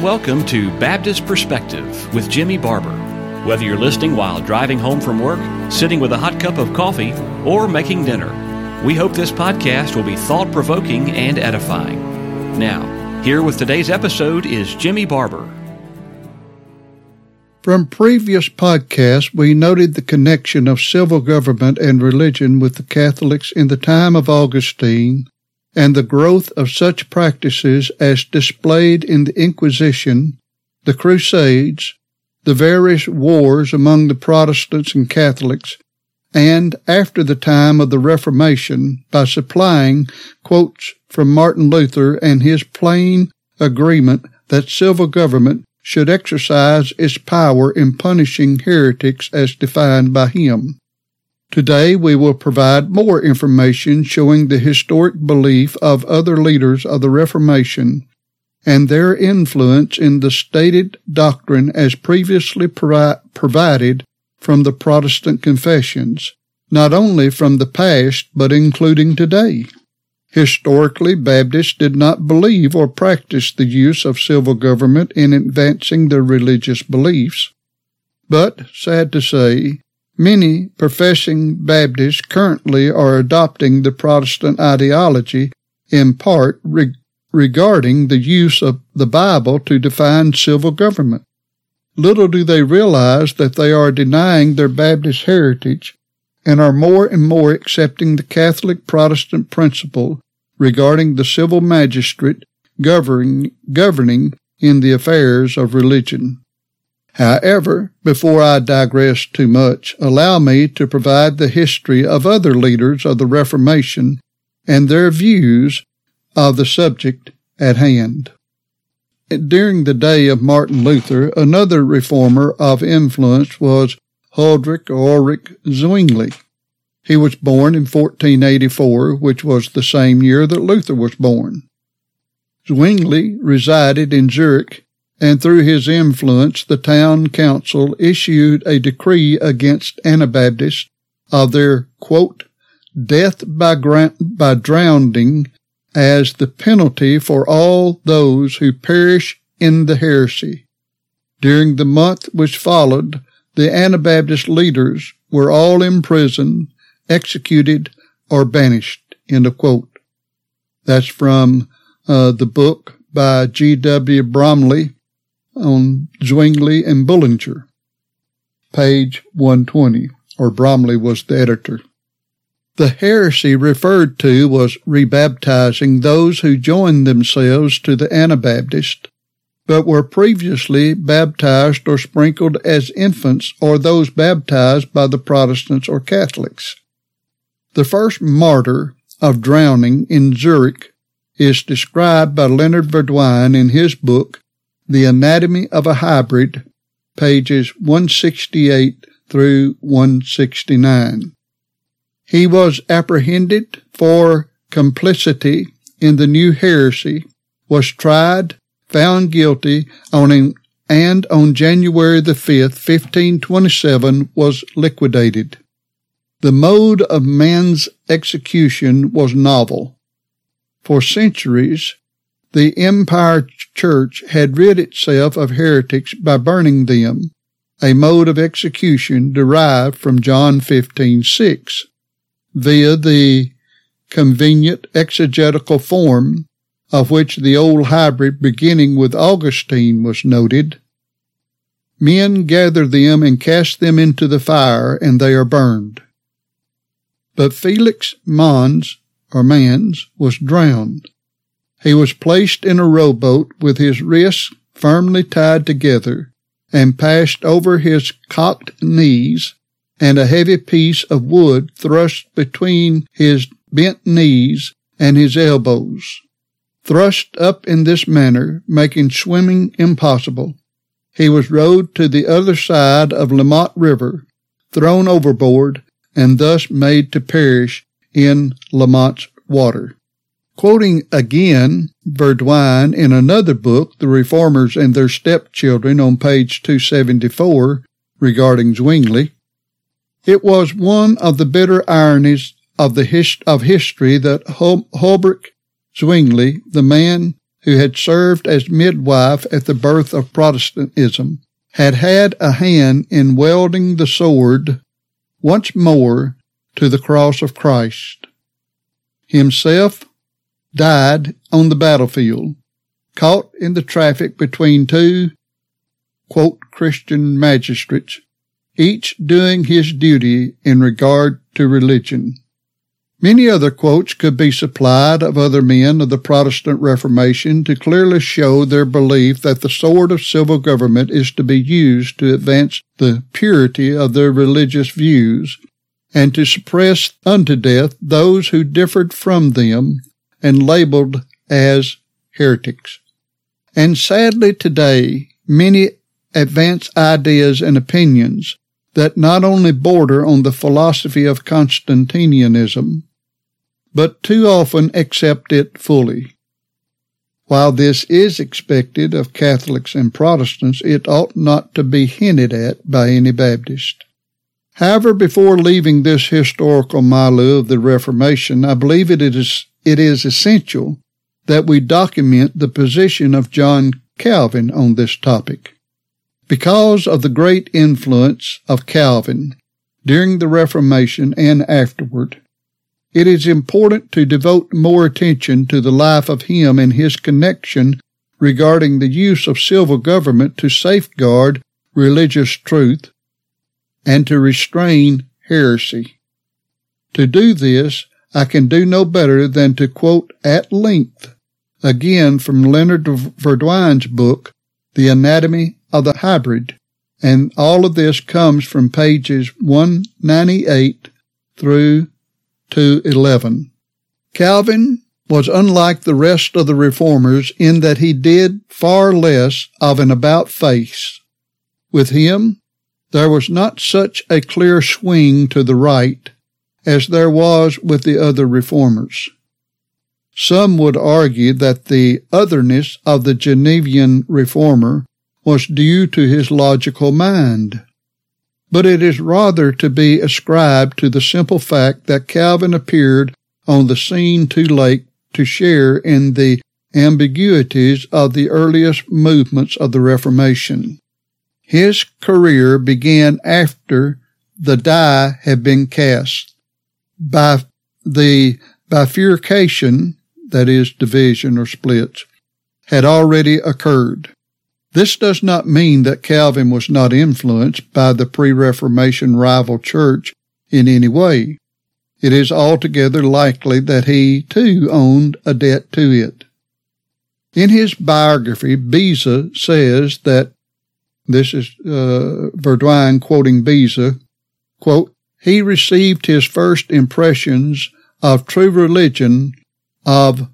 welcome to Baptist Perspective with Jimmy Barber. Whether you're listening while driving home from work, sitting with a hot cup of coffee, or making dinner, we hope this podcast will be thought-provoking and edifying. Now, here with today's episode is Jimmy Barber. From previous podcasts, we noted the connection of civil government and religion with the Catholics in the time of Augustine, and the growth of such practices as displayed in the Inquisition, the Crusades, the various wars among the Protestants and Catholics, and after the time of the Reformation by supplying quotes from Martin Luther and his plain agreement that civil government should exercise its power in punishing heretics as defined by him. Today we will provide more information showing the historic belief of other leaders of the Reformation and their influence in the stated doctrine as previously provided from the Protestant confessions, not only from the past but including today. Historically, Baptists did not believe or practice the use of civil government in advancing their religious beliefs. But, sad to say, many professing Baptists currently are adopting the Protestant ideology, in part regarding the use of the Bible to define civil government. Little do they realize that they are denying their Baptist heritage and are more and more accepting the Catholic Protestant principle regarding the civil magistrate governing in the affairs of religion. However, before I digress too much, allow me to provide the history of other leaders of the Reformation and their views of the subject at hand. During the day of Martin Luther, another reformer of influence was Huldrych Zwingli. He was born in 1484, which was the same year that Luther was born. Zwingli resided in Zurich, and through his influence the town council issued a decree against Anabaptists of their, quote, death by drowning as the penalty for all those who perish in the heresy. During the month which followed, the Anabaptist leaders were all imprisoned, executed, or banished, end of quote. That's from the book by G.W. Bromley on Zwingli and Bullinger, page 120, or Bromley was the editor. The heresy referred to was rebaptizing those who joined themselves to the Anabaptist, but were previously baptized or sprinkled as infants or those baptized by the Protestants or Catholics. The first martyr of drowning in Zurich is described by Leonard Verduin in his book, The Anatomy of a Hybrid, pages 168 through 169. He was apprehended for complicity in the new heresy, was tried, found guilty, and on January the 5th, 1527, was liquidated. The mode of man's execution was novel. For centuries, the Empire Church had rid itself of heretics by burning them, a mode of execution derived from John 15:6, via the convenient exegetical form of which the old hybrid beginning with Augustine was noted. Men gather them and cast them into the fire, and they are burned. But Felix Mans was drowned. He was placed in a rowboat with his wrists firmly tied together and passed over his cocked knees, and a heavy piece of wood thrust between his bent knees and his elbows. Thrust up in this manner, making swimming impossible, he was rowed to the other side of Lamont River, thrown overboard, and thus made to perish in Lamont's water. Quoting again Verduin in another book, The Reformers and Their Stepchildren, on page 274, regarding Zwingli, it was one of the bitter ironies of history that Huldrych Zwingli, the man who had served as midwife at the birth of Protestantism, had had a hand in welding the sword once more to the cross of Christ. Himself died on the battlefield, caught in the traffic between two, quote, Christian magistrates, each doing his duty in regard to religion. Many other quotes could be supplied of other men of the Protestant Reformation to clearly show their belief that the sword of civil government is to be used to advance the purity of their religious views and to suppress unto death those who differed from them and labeled as heretics. And sadly today, many advance ideas and opinions that not only border on the philosophy of Constantinianism, but too often accept it fully. While this is expected of Catholics and Protestants, it ought not to be hinted at by any Baptist. However, before leaving this historical milieu of the Reformation, I believe it is essential that we document the position of John Calvin on this topic. Because of the great influence of Calvin during the Reformation and afterward, it is important to devote more attention to the life of him and his connection regarding the use of civil government to safeguard religious truth and to restrain heresy. To do this, I can do no better than to quote at length, again from Leonard Verduin's book, The Anatomy of the Hybrid, and all of this comes from pages 198 through 211. Calvin was unlike the rest of the reformers in that he did far less of an about-face. With him, there was not such a clear swing to the right as there was with the other reformers. Some would argue that the otherness of the Genevan reformer was due to his logical mind, but it is rather to be ascribed to the simple fact that Calvin appeared on the scene too late to share in the ambiguities of the earliest movements of the Reformation. His career began after the die had been cast. By the bifurcation, that is, division or splits, had already occurred. This does not mean that Calvin was not influenced by the pre-Reformation rival church in any way. It is altogether likely that he, too, owned a debt to it. In his biography, Beza says that, this is Verduin quoting Beza, quote, he received his first impressions of true religion of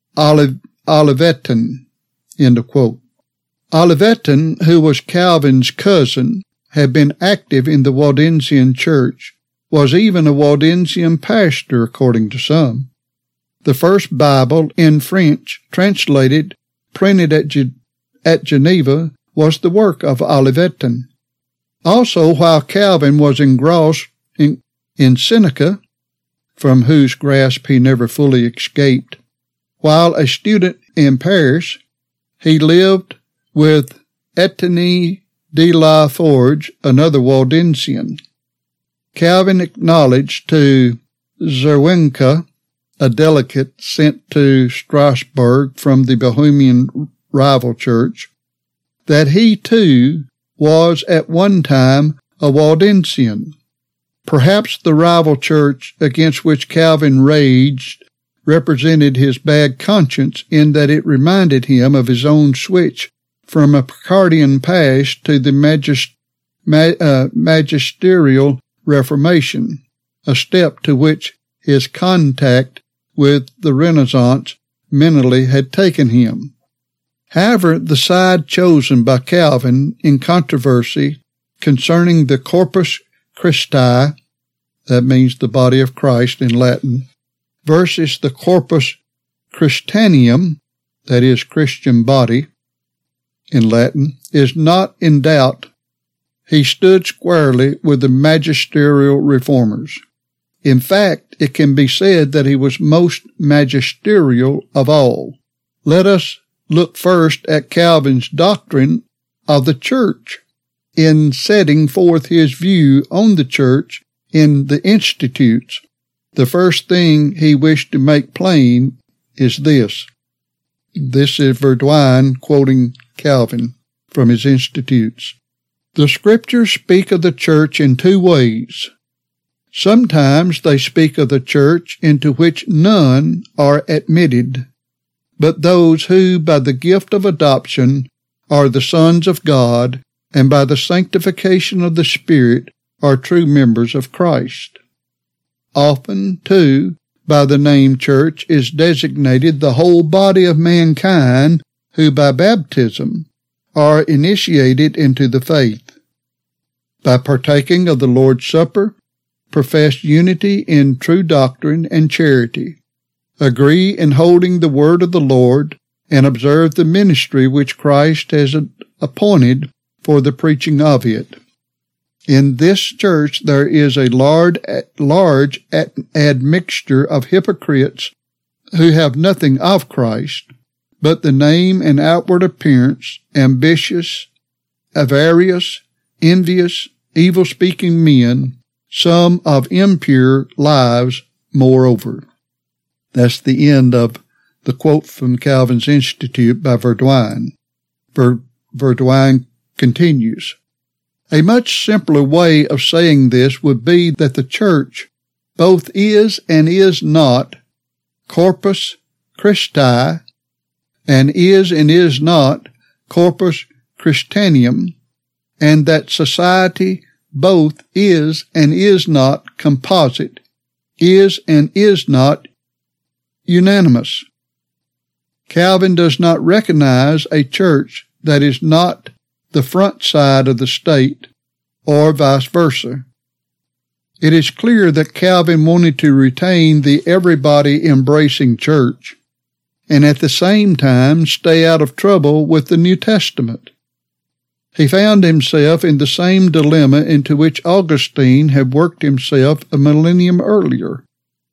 Olivetan, end of quote. Olivetan, who was Calvin's cousin, had been active in the Waldensian church, was even a Waldensian pastor, according to some. The first Bible in French, translated, printed at Geneva, was the work of Olivetan. Also, while Calvin was engrossed in Seneca, from whose grasp he never fully escaped, while a student in Paris, he lived with Etienne de la Forge, another Waldensian. Calvin acknowledged to Zerwenka, a delegate sent to Strasbourg from the Bohemian rival church, that he too was at one time a Waldensian. Perhaps the rival church against which Calvin raged represented his bad conscience in that it reminded him of his own switch from a Picardian past to the magisterial Reformation, a step to which his contact with the Renaissance mentally had taken him. However, the side chosen by Calvin in controversy concerning the Corpus Christi, that means the body of Christ in Latin, versus the Corpus Christianum, that is Christian body, in Latin, is not in doubt. He stood squarely with the magisterial reformers. In fact, it can be said that he was most magisterial of all. Let us look first at Calvin's doctrine of the church in setting forth his view on the church in the Institutes. The first thing he wished to make plain is this. This is Verduin quoting Calvin from his Institutes. The Scriptures speak of the church in two ways. Sometimes they speak of the church into which none are admitted, but those who, by the gift of adoption, are the sons of God, and by the sanctification of the Spirit, are true members of Christ. Often, too, by the name church is designated the whole body of mankind who by baptism are initiated into the faith. By partaking of the Lord's Supper, profess unity in true doctrine and charity, agree in holding the word of the Lord, and observe the ministry which Christ has appointed for the preaching of it. In this church there is a large admixture of hypocrites who have nothing of Christ, but the name and outward appearance, ambitious, avaricious, envious, evil-speaking men, some of impure lives moreover. That's the end of the quote from Calvin's Institute by Verduin. Verduin continues, a much simpler way of saying this would be that the church both is and is not corpus Christi, and is not corpus Christianum, and that society both is and is not composite, is and is not unanimous. Calvin does not recognize a church that is not the front side of the state, or vice versa. It is clear that Calvin wanted to retain the everybody-embracing church, and at the same time stay out of trouble with the New Testament. He found himself in the same dilemma into which Augustine had worked himself a millennium earlier,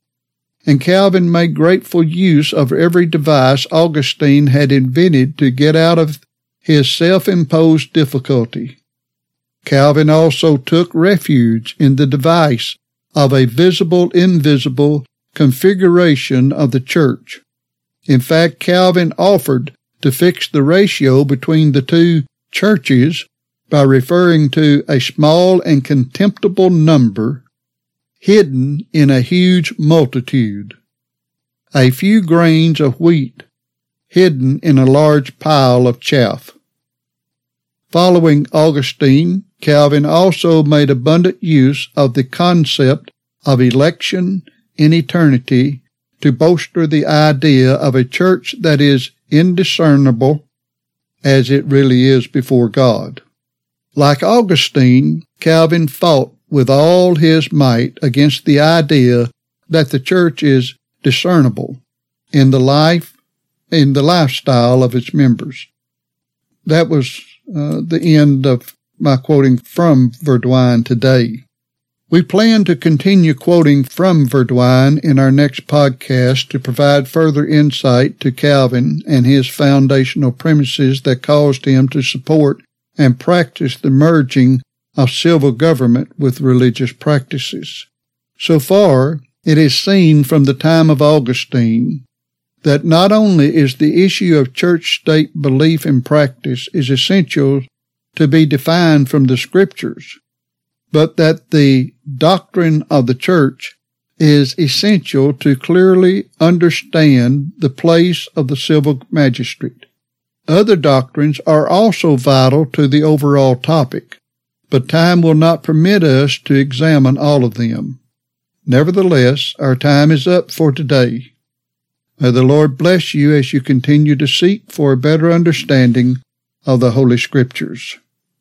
and Calvin made grateful use of every device Augustine had invented to get out of his self-imposed difficulty. Calvin also took refuge in the device of a visible-invisible configuration of the church. In fact, Calvin offered to fix the ratio between the two churches by referring to a small and contemptible number hidden in a huge multitude, a few grains of wheat hidden in a large pile of chaff. Following Augustine, Calvin also made abundant use of the concept of election in eternity to bolster the idea of a church that is indiscernible as it really is before God. Like Augustine, Calvin fought with all his might against the idea that the church is discernible in the lifestyle of its members. That was the end of my quoting from Verduin today. We plan to continue quoting from Verduin in our next podcast to provide further insight to Calvin and his foundational premises that caused him to support and practice the merging of civil government with religious practices. So far, it is seen from the time of Augustine that not only is the issue of church-state belief and practice is essential to be defined from the Scriptures, but that the doctrine of the church is essential to clearly understand the place of the civil magistrate. Other doctrines are also vital to the overall topic, but time will not permit us to examine all of them. Nevertheless, our time is up for today. May the Lord bless you as you continue to seek for a better understanding of the Holy Scriptures.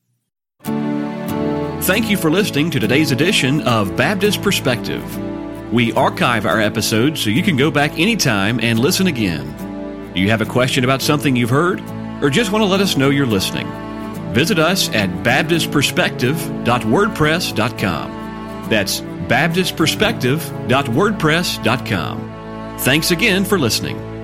Thank you for listening to today's edition of Baptist Perspective. We archive our episodes so you can go back anytime and listen again. Do you have a question about something you've heard, or just want to let us know you're listening? Visit us at baptistperspective.wordpress.com. That's baptistperspective.wordpress.com. Thanks again for listening.